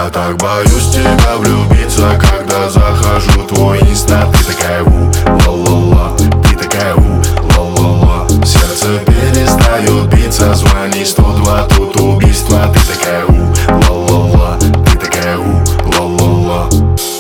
Я так боюсь тебя влюбиться, когда захожу в твой инста. Ты такая ла-ла-ла, ты такая ла-ла-ла. Сердце перестает биться, звони 102, тут убийство. Ты такая ла-ла-ла, ты такая ла-ла-ла.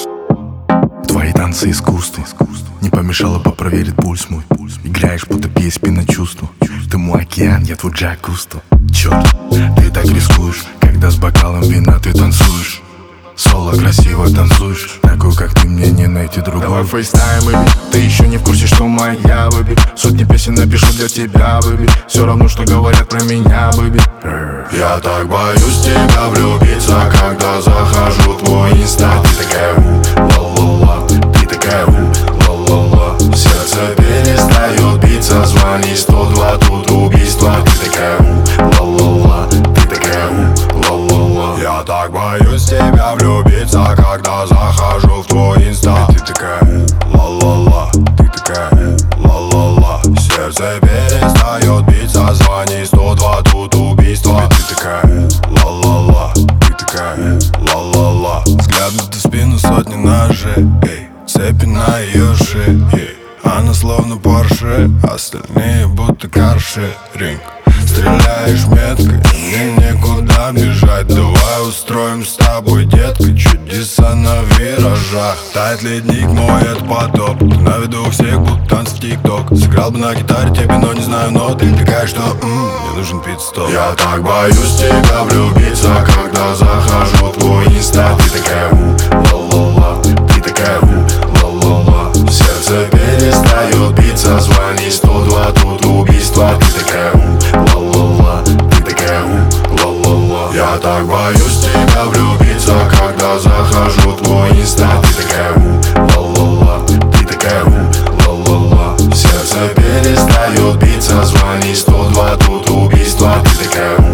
Твои танцы искусство не помешало бы проверить пульс мой. Играешь будто PSP на чувство. Ты мой океан, я твой Джак Кусто. Черт, ты так рискуешь, когда с бокалом вина ты танцуешь. Соло красиво танцуешь, такую как ты мне не найти другую. Давай фейстайм, бэби, ты еще не в курсе, что моя, бэби. Сотни песен напишу для тебя, бэби. Все равно, что говорят про меня, бэби. Я так боюсь тебя влюбиться, когда захожу в твой инста. Ты такая ла-ла-ла, ты такая ла-ла-ла. Сердце перестает биться, звони 102, тут убийство. Ты такая ла-ла-ла, ты такая ла-ла-ла. Я так боюсь тебя влюбиться, когда захожу в твой инста. Ты такая ла-ла-ла, ты такая ла-ла-ла. Сердце перестает биться, звони 102, тут убийство. Ты такая ла-ла-ла, ты такая ла-ла-ла. Взгляд в спину, сотни ножей, эй, цепи на ее шее, эй. Она словно Порше, остальные будто каршеринг. Стреляешь меткой, мне некуда бежать. Давай устроим с тобой, детка, чудеса на виражах. Тает ледник, мой это потоп. Ты на виду у всех, будто танцы в ТикТок. Сыграл бы на гитаре тебе, но не знаю нот. Ты такая, что мне нужен пит-стоп. Я так боюсь тебя влюбиться, когда захожу в твой инста. Ты такая ла-ла-ла, ты такая ла-ла-ла. Сердце перестает биться, звони 102, тут убийство. Ты такая ла-ла-ла, ты такая ла-ла-ла. Я так боюсь тебя влюбиться, когда захожу в твой инста. Ты такая ла-ла-ла, ты такая ла-ла-ла. Сердце перестает биться, звони 102, тут убийство. Ты такая